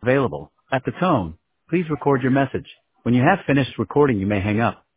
available. At the tone, please record your message. When you have finished recording, you may hang up.